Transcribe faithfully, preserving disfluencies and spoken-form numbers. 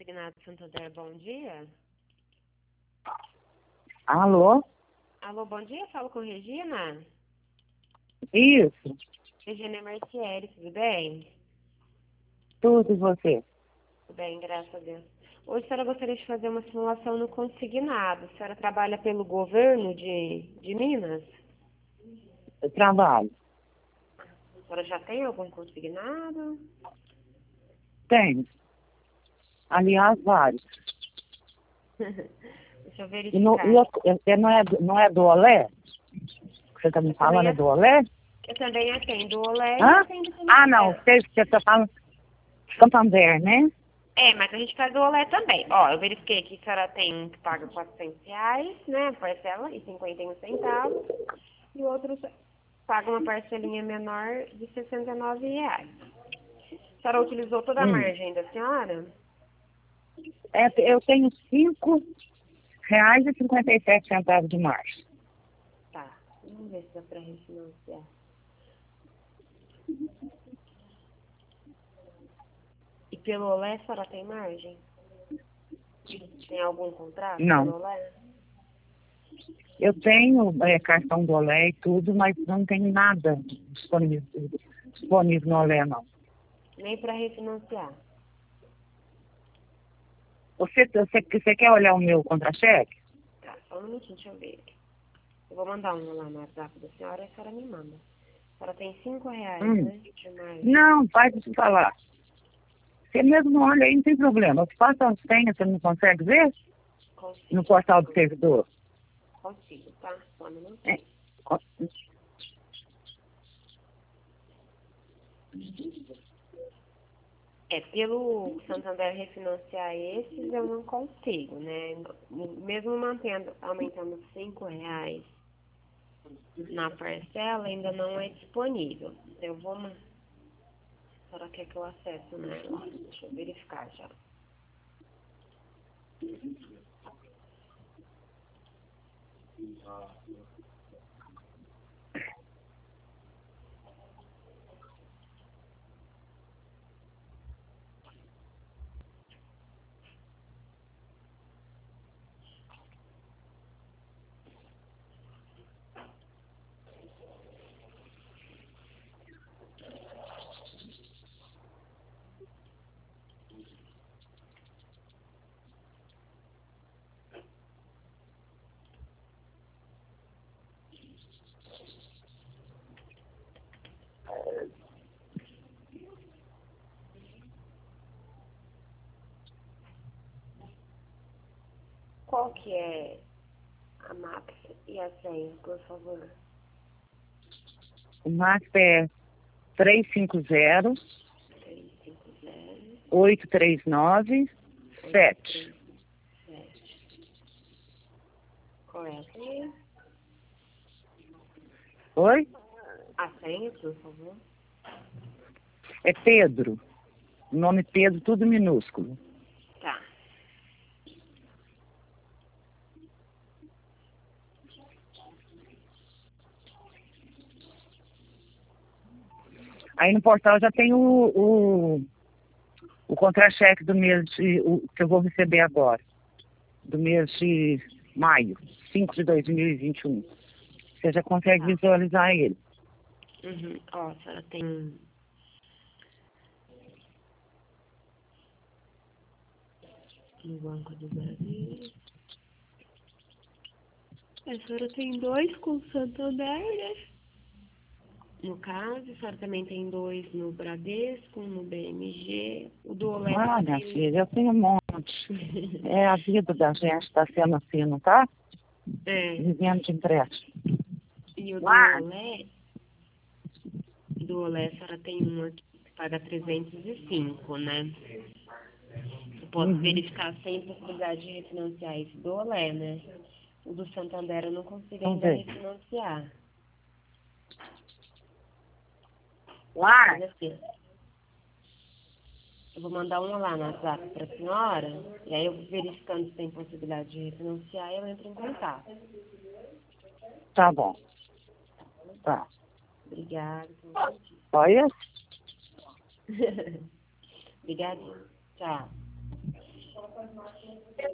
Consignado Santander, bom dia. Alô? Alô, bom dia, falo com Regina. Isso, Regina Marcieri, tudo bem? tudo e você? Tudo bem, graças a Deus. Hoje a senhora gostaria de fazer uma simulação no consignado. A senhora trabalha pelo governo de, de Minas? Eu trabalho. A senhora já tem algum consignado? Tenho. Aliás, vários. Deixa eu E, no, verificar. e eu, eu- não, é, do- não é do Olé? Que você está me Eu também, falando é do Olé? eu também atendo o Olé e Hã? atendo o Ah, não, Santander. você está falando Santander, né? É, mas a gente faz o Olé também. Ó, eu verifiquei que a senhora tem um que paga quatrocentos reais, né, parcela, e cinquenta e um centavos. E o outro paga uma parcelinha menor de sessenta e nove reais. A senhora utilizou toda a Hum. margem da senhora? É, eu tenho cinco reais e cinquenta e sete centavos de março. Tá. Vamos ver se dá pra refinanciar. E pelo Olé a senhora tem margem? Tem algum contrato Não. pelo Olé? Eu tenho é, cartão do Olé e tudo, mas não tenho nada disponível, disponível no Olé, não. Nem pra refinanciar. Você, você, você quer olhar o meu contra-cheque? Tá, só um minutinho, deixa eu ver aqui. Eu vou mandar um lá no WhatsApp da senhora e a senhora me manda. A senhora tem cinco reais, Hum. né? De margem. Não, pode te falar. Você mesmo não olha aí, não tem problema. Passa as senhas, você não consegue ver? Consigo. No portal do servidor. Consigo, tá? Só um É. minutinho. É, pelo Santander refinanciar esses, eu não consigo, né? Mesmo mantendo, aumentando cinco reais na parcela, ainda não é disponível. Eu vou... ma- A senhora quer que eu acesse, né? Deixa eu verificar já. Qual que é a Max e a senha, por favor? O Max é três cinco zero, três cinco zero, oito três nove, oito sete. três sete. Correto. E Oi? a senha, por favor? É Pedro. O nome Pedro, tudo minúsculo. Tá. Aí no portal já tem o, o, o contra-cheque do mês de, o, que eu vou receber agora. Do mês de maio, cinco de dois mil e vinte e um. Você já consegue Tá. visualizar ele. Uhum. Ó, a senhora tem no Banco do Brasil. A senhora tem dois com o Santander, né? No caso, a senhora também tem dois no Bradesco, no B M G. O do Olé Ah, só minha tem... filha, eu tenho um monte. É, a vida da gente está sendo assim, não tá? É. Vivendo de empréstimo. E o do Ah, Olé, do Olé, a senhora tem um aqui que paga trezentos e cinco, né? Eu posso uhum. verificar sem possibilidade de refinanciar esse do Olé, né? O do Santander eu não consigo Vamos ainda ver. refinanciar. Ah, Mas assim, eu vou mandar um lá no WhatsApp para a senhora, e aí eu verificando se tem possibilidade de refinanciar, eu entro em contato. tá bom. Tá. Obrigada. Olha. Obrigada. Tchau.